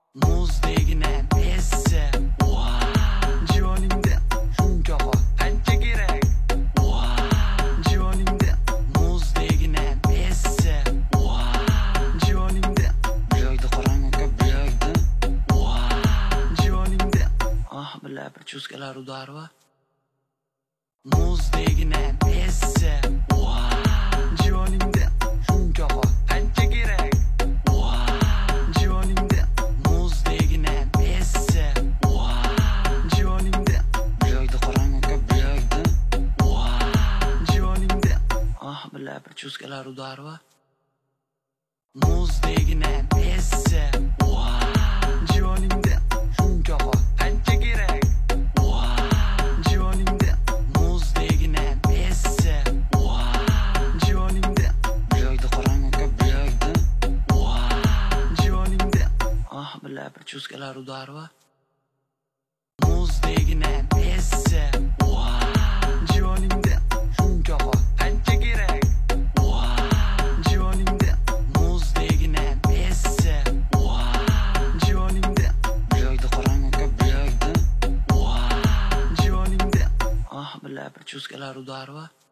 muzdegina esse Joningda shunchaqa qancha kerak Joningda muzdegina esse Joningda buyoqda qarang aka buyoqda Joningda bilar bir cho'zkalar udarva muzdegina esse Joningda shunchaqa qancha kerak Joningda muzdegina esse Joningda buyoqda qarang aka buyoqda Joningda bilar bir cho'zkalar udarva muzdegina esse Joningda shunchaqa qancha kerak Joningda muzdegina esse Joningda buyoqda qarang aka buyoqda Joningda bilar bir cho'zkalar udarva muzdegina esse Joningda shunchaqa qancha kerak Joningda muzdegina esse Joningda buyoqda qarang aka buyoqda Joningda bilar bir cho'zkalar udarva